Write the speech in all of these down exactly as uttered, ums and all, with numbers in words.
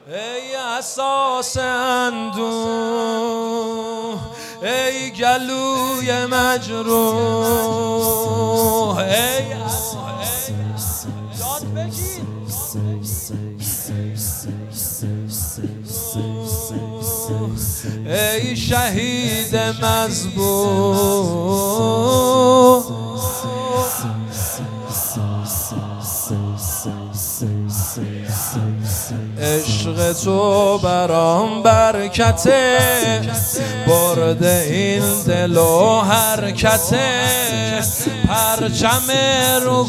ای اساس اندوه، ای گلوی مجروح، ای یاد بگیر ای شهید مذبوح، عشق تو برام برکته، برده این دل و حرکته، پرچم رو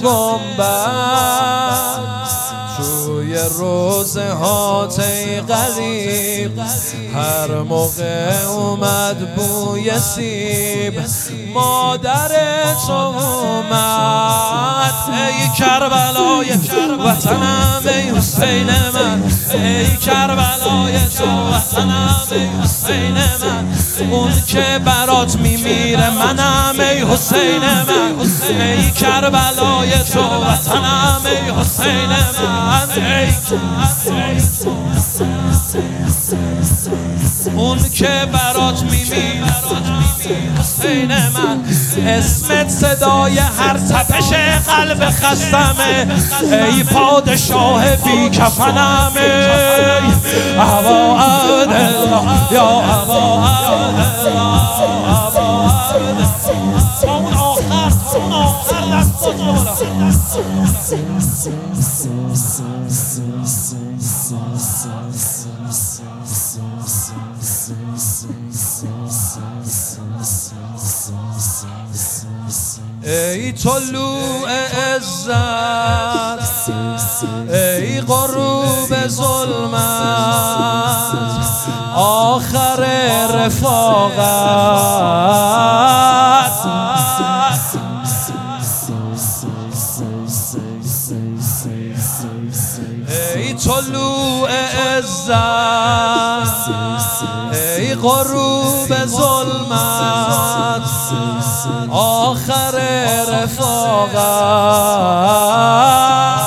گنبد توی روزه هات ای غریب، هر موقع اومد بوی سیب مادر تو اومد. ای کربلای وطنم ای حسین من، ای کربلای تو وطنم ای حسین من، اون که برات میمیره منم ای حسین من، ای کربلای تو وطنم ای حسین من، ای اون که برات میمیره حسین من، اسمت صدای هر تپش قلب خستمه، ای پادشاه بی کفنم، ای ابا عبدالله یا ابا عبدالله، ابا عبدالله تا اون آخر تا اون آخر دست ای طلوع عزت، ای غروب ظلمت، آخر رفاقت، ای طلوع عزت، ای غروب ظلمت، آخر رفاقت،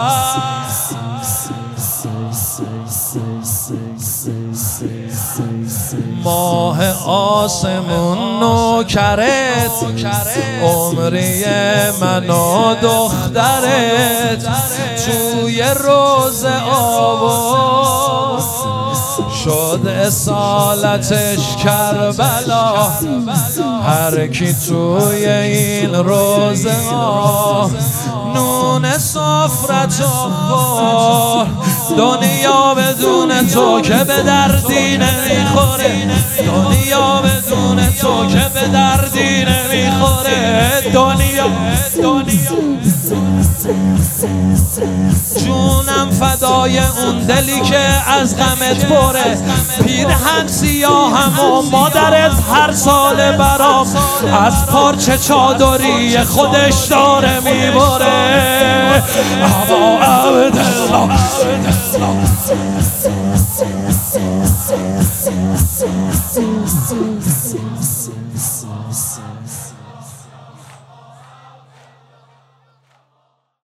ماه آسمون نوکرت، عمری من و دخترت توی روز آورد، شد اصالتش کربلا، هر کی توی این روز آه نون سفرتو خور، دنیا بدون تو که به دردی نمیخوره، دنیا بدون تو که به دردی نمیخوره، دنیا دنیا جونم فدای اون دلی که از غمت پره، پیرهن سیاهم و مادرت هر سال برام از پارچه چادری خودش داره میبره، ابا عبدالله